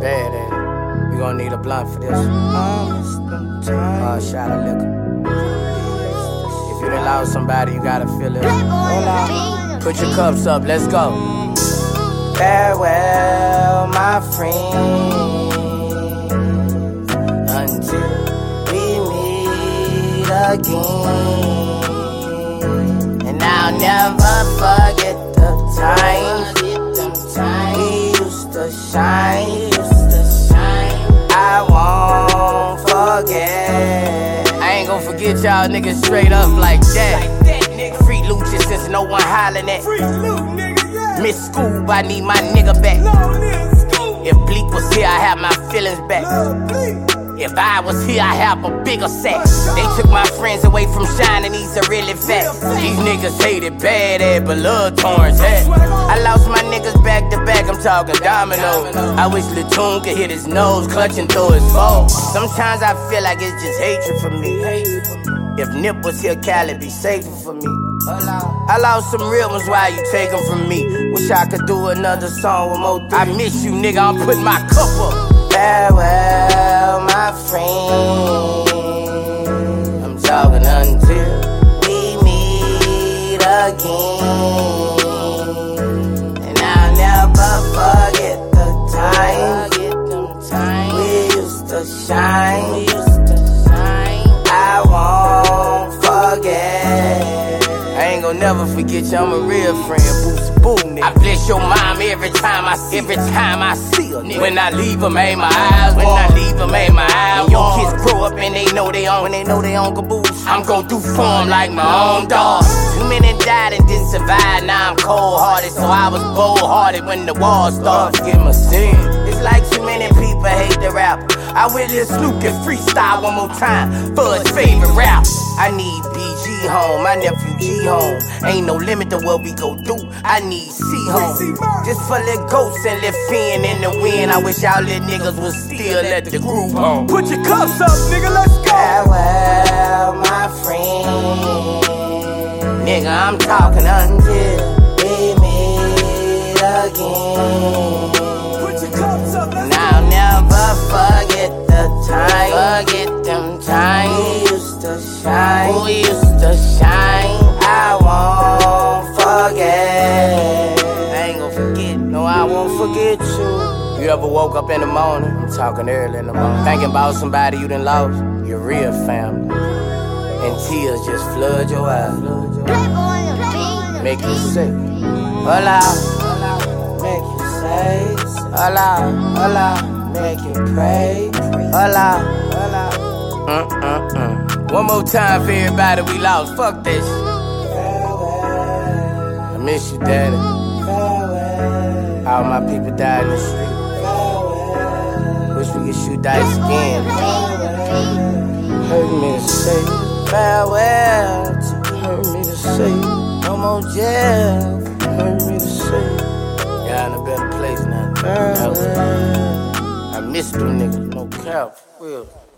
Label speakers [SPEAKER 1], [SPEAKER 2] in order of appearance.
[SPEAKER 1] bad at it. You gon' need a blunt for this. Shot of liquor. If you done lost somebody, you gotta feel it. Put your cups up, let's go. Farewell, my friend, until we meet again. And I'll never forget the times we used to shine. I won't forget. I ain't gon' forget y'all niggas straight up like that. Free Lucci since no one hollering at. Miss Scoob, I need my nigga back. If Bleak was here, I have my feelings back. If I was here, I have a bigger sack. They took my friends away from shining, these are really facts. These niggas hated bad at, but love Torrance had. I lost my niggas back to back, I'm talking domino. I wish Latoon could hit his nose, clutching through his phone. Sometimes I feel like it's just hatred for me. If Nip was here, Cali be safer for me. I lost some real ones while you take them from me. Wish I could do another song with more. I miss you, nigga, I'm putting my cup up. Farewell, my friend, I'm talking until we meet again. And I'll never forget the times we used to shine. I won't forget. I ain't gon' never forget you, I'm a real friend, Boosie Boo, nigga. I bless your mom every time I see her, nigga. When I leave them, ain't my eyes warm. When your kids grow up and they know they own caboose, I'm gon' do for them like my own dog. Too many died and didn't survive, now I'm cold-hearted. So I was bold-hearted when the war started. Forget my sin. It's like too many people hate the rapper. I wish Lil Snoop could freestyle one more time for his favorite rap. I need BG home, my nephew G home. Ain't no limit to what we go do. I need C home. Just for Lil Ghost and Lil Finn in the wind. I wish y'all little niggas would still let the groove home. Put your cups up, nigga, let's go. Farewell, my friend. Nigga, I'm talking until we meet again. Put your cups up, let's go. I'll never forget the time. Forget them times we used to shine. Who used to shine? I won't forget. I ain't gon' forget. No, I won't forget you. You ever woke up in the morning? I'm talking early in the morning. Thinking about somebody you done lost, your real family. And tears just flood your eyes. Make you sick. Hola, make you say. Hola, hola, make you pray. Hola, hola. One more time for everybody we lost. Fuck this. I miss you, daddy. All my people died in the street. Wish we could shoot dice again. Hurt me to say farewell. Hurt me to say no more jail. Hurt me to say y'all in a better place now. Farewell. I miss them niggas, no cap, for real.